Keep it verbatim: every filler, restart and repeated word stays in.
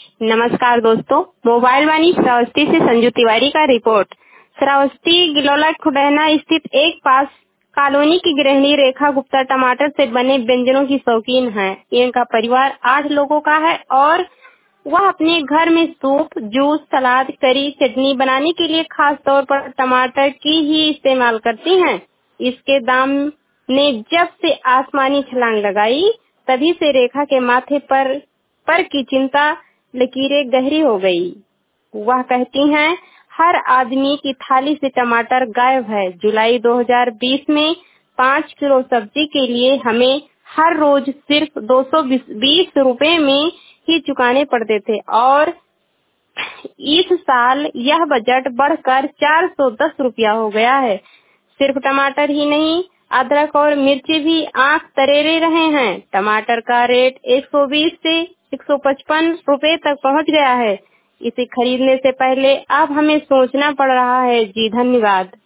नमस्कार दोस्तों, मोबाइल वाणी श्रावस्ती से संजू तिवारी का रिपोर्ट। श्रावस्ती गिलोला खुडहना स्थित एक पास कॉलोनी की गृहिणी रेखा गुप्ता टमाटर से बने व्यंजनों की शौकीन है। इनका परिवार आठ लोगों का है और वह अपने घर में सूप, जूस, सलाद, करी, चटनी बनाने के लिए खास तौर पर टमाटर की ही इस्तेमाल करती हैं। इसके दाम ने जब से आसमानी छलांग लगाई, तभी से रेखा के माथे पर पर की चिंता लकीरें गहरी हो गई। वह कहती हैं, हर आदमी की थाली से टमाटर गायब है। जुलाई दो हज़ार बीस में पाँच किलो सब्जी के लिए हमें हर रोज सिर्फ दो सौ बीस रुपए में ही चुकाने पड़ते थे और इस साल यह बजट बढ़कर चार सौ दस रुपया हो गया है। सिर्फ टमाटर ही नहीं, अदरक और मिर्ची भी आंख तरेरे रहे हैं। टमाटर का रेट एक सौ बीस से एक सौ पचपन रुपए तक पहुंच गया है। इसे खरीदने से पहले अब हमें सोचना पड़ रहा है। जी धन्यवाद।